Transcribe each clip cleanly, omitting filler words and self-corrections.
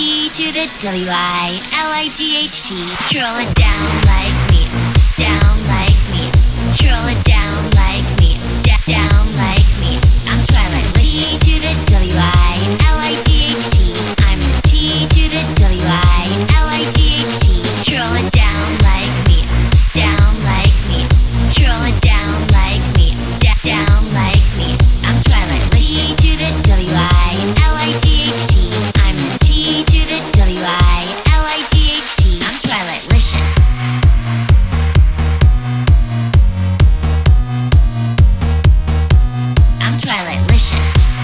T to the W-I-L-I-G-H-T. Troll it down like me, down like me. Troll it down like me, down like me. I'm Twilight Licious. T to the W-I-L-I-G-H-T. I'm the T to the W-I-L-I-G-H-T. Troll it down like me, down like me. Troll it down like me, down like me. I'm Twilight Licious. T to the W-I-L-I-G-H-T. I'm the T to the W-I-L-I-G-H-T. I'm Twilight Licious. I'm Twilight Licious.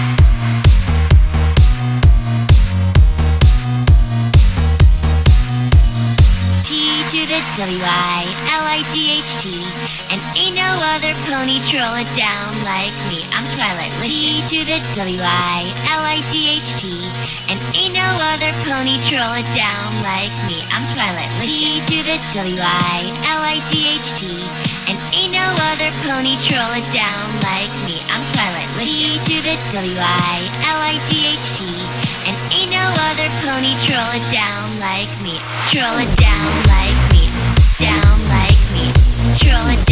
T to the W-I-L-I-G-H-T. And ain't no other pony troll it down like me. I'm Twilight Licious. T to the W-I-L-I-G-H-T. And ain't no other pony troll it down like me. I'm Twilight Licious. T to the W-I-L-I-G-H-T. And ain't no other pony troll it down like me. I'm Twilight Licious. T to the W-I-L-I-G-H-T. And ain't no other pony troll it down like me. Troll it down like me, down like me. Troll it